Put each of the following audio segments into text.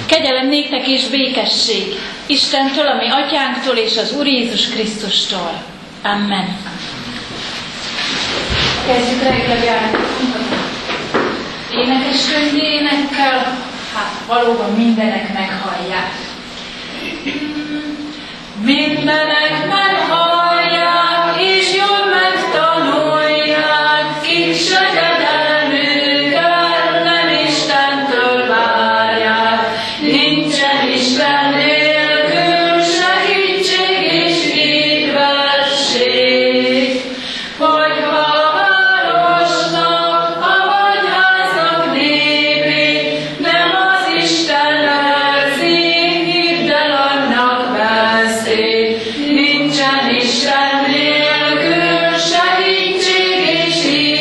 Kegyelem néktek és békesség Istentől, a mi atyánktól és az Úr Jézus Krisztustól. Amen. Kezdjük reggeli áldozatokat. Énekes könnyű énekkel, hát valóban mindenek meghallják. Mindenek meghallják, és jól megtanulják, kik segedelmüket nem Istentől várják. Nincsen Isten nélkül segítség és hídvesség, hogy városnak, avagy háznak népét nem az Isten őrzi, hidd el annak veszélyt. Nincsen Isten nélkül segítség és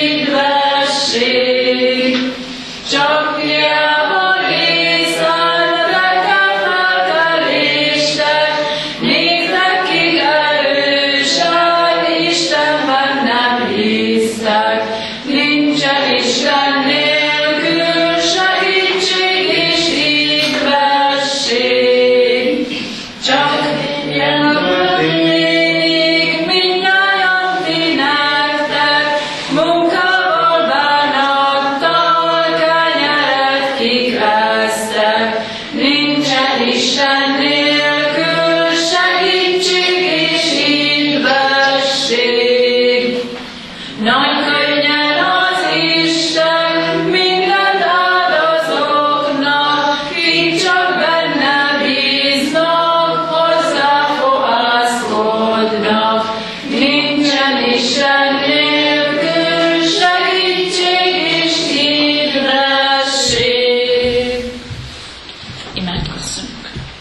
hídvesség, csak hiába részemre felkeléstek, néktek kik erősek, Istenben nem hisztek. Nincsen Isten nélkül segítség és hídvesség, csak jelenlék mindnyájan ti nektek, munkával bánattal kenyeret kikreztek. Nincsen Isten nélkül segítség és hídvesség. Nagy könnyen az Isten mindent ad azoknak, kik csak benne bíznak, hozzáfohászkodnak. Nincsen Isten nélkül segítség és hídvesség. Imádkozzunk.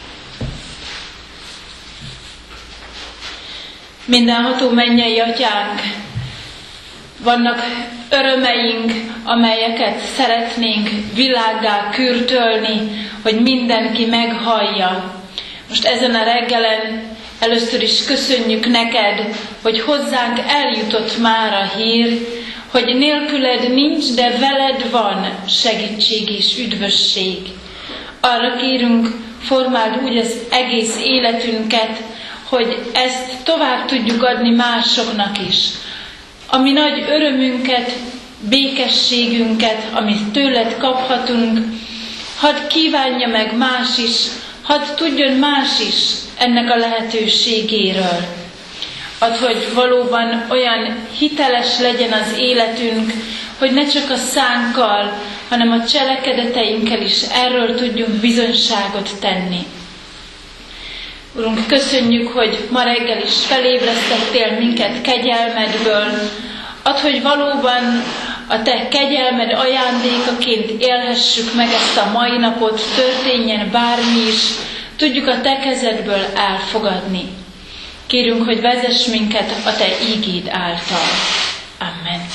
Mindenható mennyei atyánk, vannak örömeink, amelyeket szeretnénk világgá kürtölni, hogy mindenki meghallja. Most ezen a reggelen először is köszönjük neked, hogy hozzánk eljutott már a hír, hogy nélküled nincs, de veled van segítség és üdvösség. Arra kérünk, formáld úgy az egész életünket, hogy ezt tovább tudjuk adni másoknak is. Ami nagy örömünket, békességünket, amit tőled kaphatunk, hadd kívánja meg más is, hadd tudjon más is ennek a lehetőségéről. Add, hogy valóban olyan hiteles legyen az életünk, hogy ne csak a szánkkal, hanem a cselekedeteinkkel is erről tudjunk bizonyságot tenni. Urunk, köszönjük, hogy ma reggel is felébresztettél minket kegyelmedből. Add, hogy valóban a te kegyelmed ajándékaként élhessük meg ezt a mai napot, történjen bármi is, tudjuk a te kezedből elfogadni. Kérünk, hogy vezess minket a te ígéd által. Amen.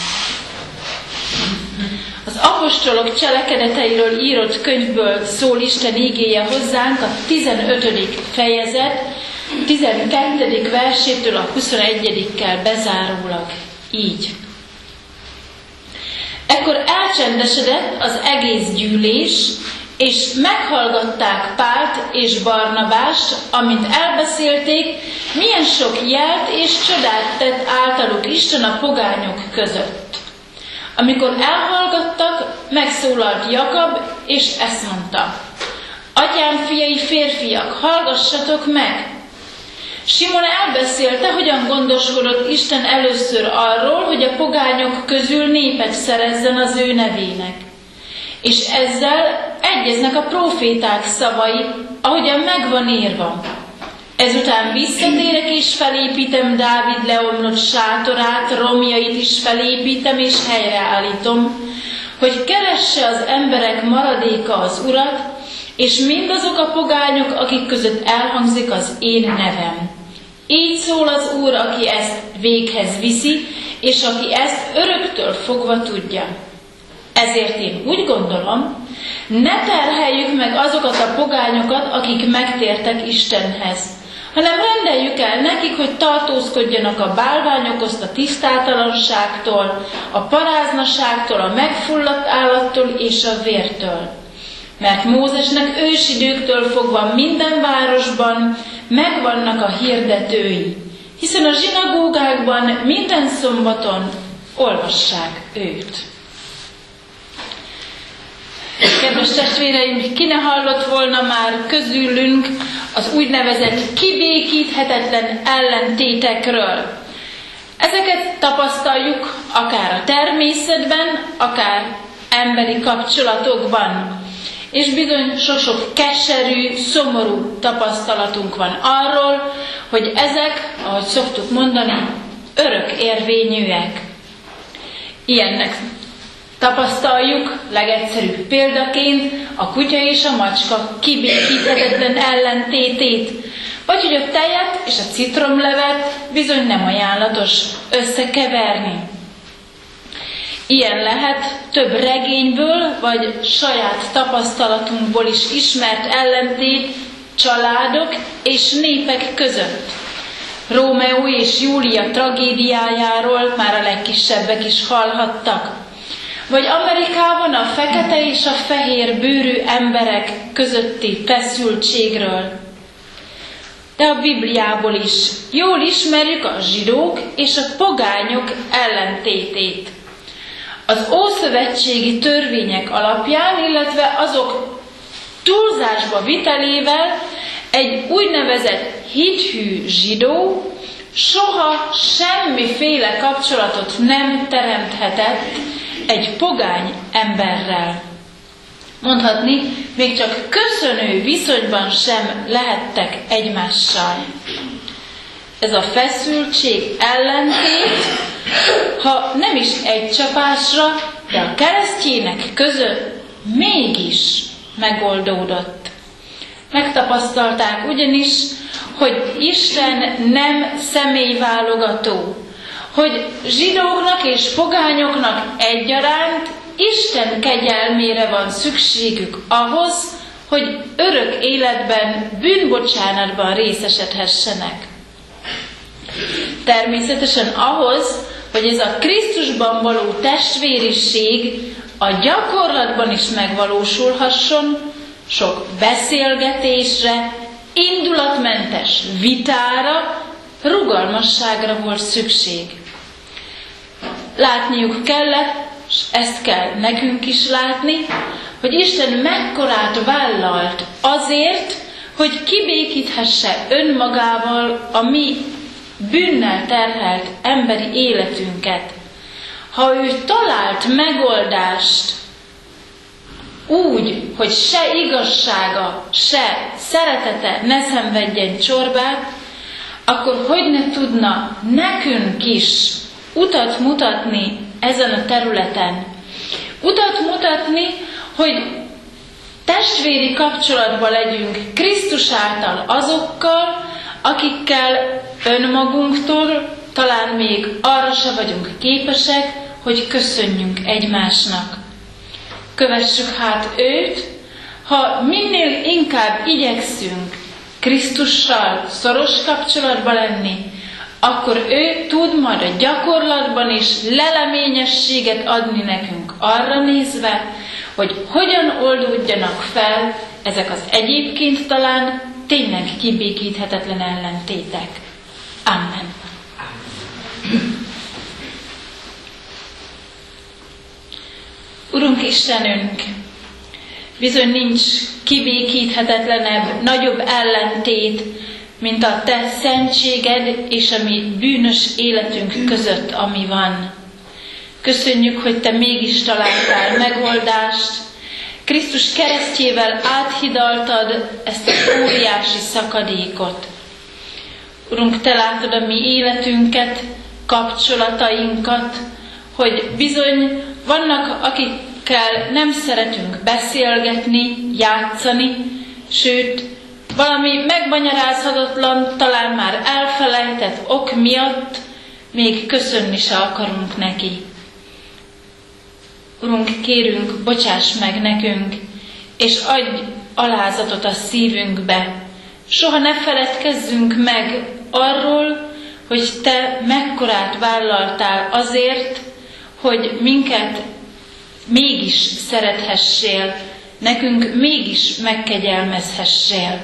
Az apostolok cselekedeteiről írott könyvből szól Isten ígéje hozzánk, a 15. fejezet, 12. versétől a 21-kel bezárólag így. Ekkor elcsendesedett az egész gyűlés, és meghallgatták Pált és Barnabást, amint elbeszélték, milyen sok jelt és csodát tett általuk Isten a pogányok között. Amikor elhallgattak, megszólalt Jakab, és ezt mondta: Atyám fiai férfiak, hallgassatok meg! Simon elbeszélte, hogyan gondoskodott Isten először arról, hogy a pogányok közül népet szerezzen az ő nevének. És ezzel egyeznek a próféták szavai, ahogyan megvan írva. Ezután visszatérek és felépítem Dávid leomlott sátorát, romjait is felépítem és helyreállítom, hogy keresse az emberek maradéka az Urat, és mindazok a pogányok, akik között elhangzik az én nevem. Így szól az Úr, aki ezt véghez viszi, és aki ezt öröktől fogva tudja. Ezért én úgy gondolom, ne terheljük meg azokat a pogányokat, akik megtértek Istenhez, hanem rendeljük el nekik, hogy tartózkodjanak a bálvány okozta tisztátalanságtól, a paráznaságtól, a megfulladt állattól és a vértől. Mert Mózesnek ősidőktől fogva minden városban megvannak a hirdetői, hiszen a zsinagógákban minden szombaton olvassák őt. Kedves testvéreim, ki ne hallott volna már közülünk az úgynevezett kibékíthetetlen ellentétekről. Ezeket tapasztaljuk akár a természetben, akár emberi kapcsolatokban. És bizony sok-sok keserű, szomorú tapasztalatunk van arról, hogy ezek, ahogy szoktuk mondani, örök érvényűek. Ilyennek tapasztaljuk legegyszerűbb példaként a kutya és a macska kibékíthetetlen ellentétét, vagy hogy a tejet és a citromlevet bizony nem ajánlatos összekeverni. Ilyen lehet több regényből, vagy saját tapasztalatunkból is ismert ellentét családok és népek között. Rómeó és Júlia tragédiájáról már a legkisebbek is hallhattak. Vagy Amerikában a fekete és a fehér bőrű emberek közötti feszültségről. De a Bibliából is jól ismerjük a zsidók és a pogányok ellentétét. Az ószövetségi törvények alapján, illetve azok túlzásba vitelével egy úgynevezett hithű zsidó soha semmiféle kapcsolatot nem teremthetett egy pogány emberrel. Mondhatni, még csak köszönő viszonyban sem lehettek egymással. Ez a feszültség ellentét, ha nem is egy csapásra, de a keresztjének között mégis megoldódott. Megtapasztalták ugyanis, hogy Isten nem személyválogató, hogy zsidóknak és pogányoknak egyaránt Isten kegyelmére van szükségük ahhoz, hogy örök életben, bűnbocsánatban részesedhessenek. Természetesen ahhoz, hogy ez a Krisztusban való testvériség a gyakorlatban is megvalósulhasson, sok beszélgetésre, indulatmentes vitára, rugalmasságra volt szükség. Látniuk kellett, és ezt kell nekünk is látni, hogy Isten mekkorát vállalt azért, hogy kibékíthesse önmagával a mi bűnnel terhelt emberi életünket. Ha ő talált megoldást úgy, hogy se igazsága, se szeretete ne szenvedjen csorbát, akkor hogy ne tudna nekünk is utat mutatni ezen a területen. Utat mutatni, hogy testvéri kapcsolatban legyünk Krisztus által azokkal, akikkel önmagunktól talán még arra se vagyunk képesek, hogy köszönjünk egymásnak. Kövessük hát őt, ha minél inkább igyekszünk Krisztussal szoros kapcsolatban lenni, akkor ő tud majd a gyakorlatban is leleményességet adni nekünk arra nézve, hogy hogyan oldódjanak fel ezek az egyébként talán tényleg kibékíthetetlen ellentétek. Amen. Urunk Istenünk, bizony nincs kibékíthetetlenebb, nagyobb ellentét, mint a Te szentséged és a mi bűnös életünk között, ami van. Köszönjük, hogy Te mégis találtál megoldást. Krisztus keresztjével áthidaltad ezt az óriási szakadékot. Urunk, Te látod a mi életünket, kapcsolatainkat, hogy bizony vannak, akikkel nem szeretünk beszélgetni, játszani, sőt, valami megmagyarázhatatlan, talán már elfelejtett ok miatt még köszönni se akarunk neki. Urunk, kérünk, bocsáss meg nekünk, és adj alázatot a szívünkbe. Soha ne feledkezzünk meg arról, hogy Te mekkorát vállaltál azért, hogy minket mégis szerethessél, nekünk mégis megkegyelmezhessél.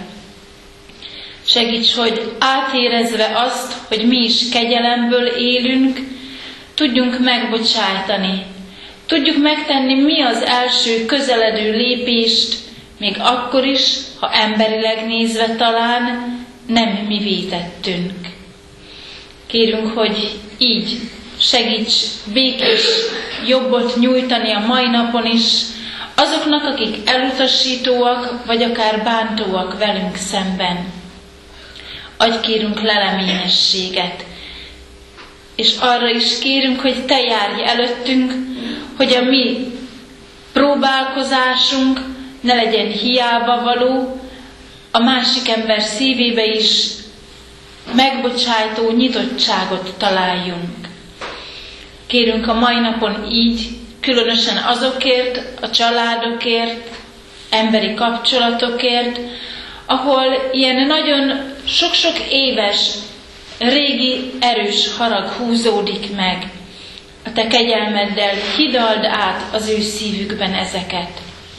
Segíts, hogy átérezve azt, hogy mi is kegyelemből élünk, tudjunk megbocsájtani, tudjuk megtenni mi az első közeledő lépést, még akkor is, ha emberileg nézve talán nem mi vétettünk. Kérünk, hogy így segíts békés jobbot nyújtani a mai napon is azoknak, akik elutasítóak, vagy akár bántóak velünk szemben. Adj kérünk leleményességet, és arra is kérünk, hogy Te járj előttünk, hogy a mi próbálkozásunk ne legyen hiába való, a másik ember szívébe is megbocsájtó nyitottságot találjunk. Kérünk a mai napon így, különösen azokért, a családokért, emberi kapcsolatokért, ahol ilyen nagyon sok-sok éves, régi, erős harag húzódik meg. A Te kegyelmeddel hidald át az ő szívükben ezeket.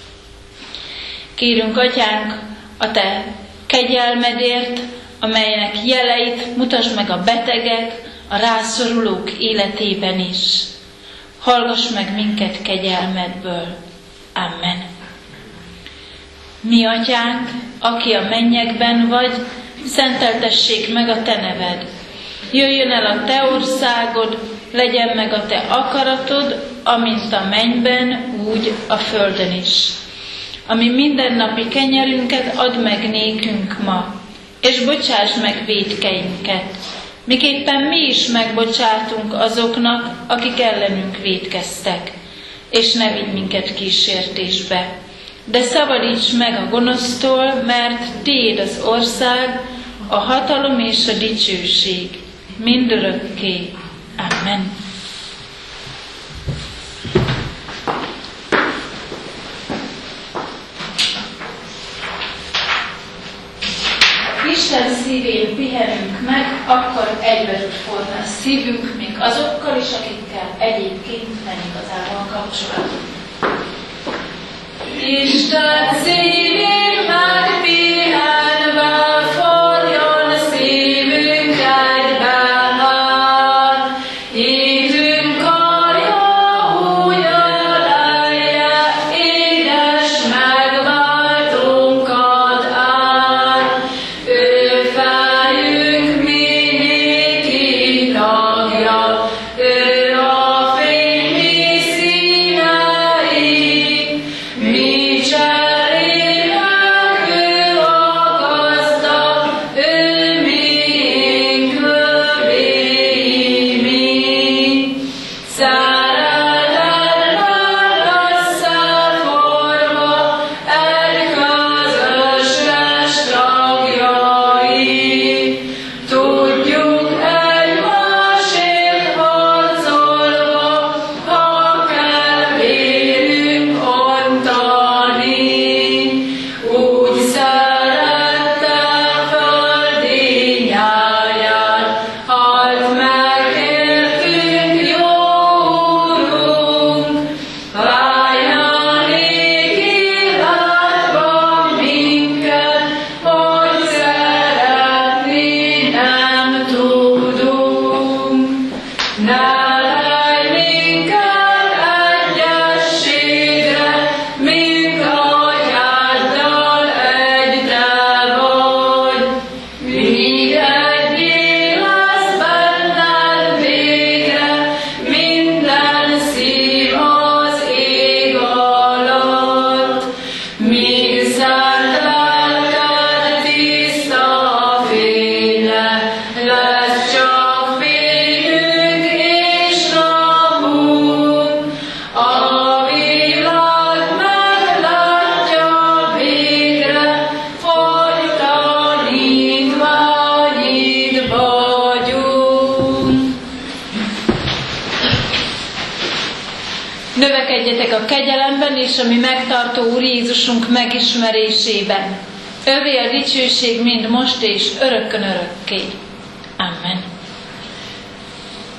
Kérünk, Atyánk, a Te kegyelmedért, amelynek jeleit mutasd meg a betegek, a rászorulók életében is. Hallgass meg minket kegyelmedből. Amen. Mi, Atyánk, aki a mennyekben vagy, szenteltessék meg a Te neved. Jöjjön el a Te országod, legyen meg a Te akaratod, amint a mennyben, úgy a földön is. Ami mindennapi kenyerünket add meg nékünk ma, és bocsáss meg vétkeinket, miképpen mi is megbocsátunk azoknak, akik ellenünk vétkeztek. És ne vigy minket kísértésbe, de szabadíts meg a gonosztól, mert Tiéd az ország, a hatalom és a dicsőség, mindörökké. Amen. Isten szívén pihenünk meg, akkor egybe tud forni a szívünk, még azokkal is, akikkel egyébként nem igazán kapcsolatunk. Isten szívén megpihenve forjon szívünk egybe már, hitünk karja úgy ölelje, édes megváltunkat át. Ő fejünk mindig tagja, ő a fény mi színei, mi cserének ő a gazda, ő miénk övéi mi. Szeretettel összeforva egy közös tagjai, tudjuk egymásért harcolva, ha kell vérünk ontani. Úgy szerette földi nyáját, halt meg értünk, jó Úrunk. Vájnánék illatban minket, hogy szeretni nem tudunk. Ne lej minket egyességre, mint Atyáddal egy Te vagy. Míg egyé lesz benned végre, minden szív az ég alatt. Míg szent lelked tiszta fénye, lesz csak fényünk és napunk. A világ meglátja végre, hogy tanítványid vagyunk. Növekedjetek a kegyelemben és a mi megtartó Úr Jézusunk megismerésében. Övé a dicsőség mind most és örökkön örökké. Amen.